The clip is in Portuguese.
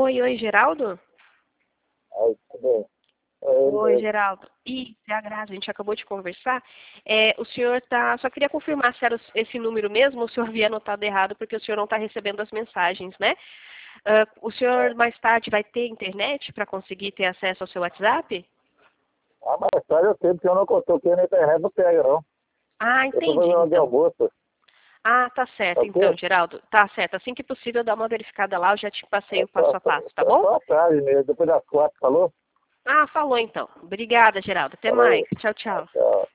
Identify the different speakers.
Speaker 1: Oi, Geraldo?
Speaker 2: Aí, tudo bem. É ele
Speaker 1: Oi,
Speaker 2: mesmo.
Speaker 1: Geraldo. É a Grazi, a gente acabou de conversar. O senhor tá. Só queria confirmar se era esse número mesmo, ou se o senhor havia anotado errado, porque o senhor não está recebendo as mensagens, né? O senhor mais tarde vai ter internet para conseguir ter acesso ao seu WhatsApp?
Speaker 2: Ah, mas tarde eu sei, porque eu não estou aqui na internet, não pega, não.
Speaker 1: Ah,
Speaker 2: Eu estou
Speaker 1: entendi,
Speaker 2: fazendo hora de
Speaker 1: então.
Speaker 2: almoço,
Speaker 1: Ah, tá
Speaker 2: tá
Speaker 1: certo, então,
Speaker 2: ok?
Speaker 1: Geraldo. Tá certo. Assim que possível, dá uma verificada lá, eu já te passei
Speaker 2: É
Speaker 1: o passo a passo, tá
Speaker 2: é
Speaker 1: bom?
Speaker 2: só a tarde mesmo, depois das 4, falou?
Speaker 1: Ah, falou então. Obrigada, Geraldo. Até mais.
Speaker 2: Falou.
Speaker 1: Tchau, tchau.
Speaker 2: Tchau.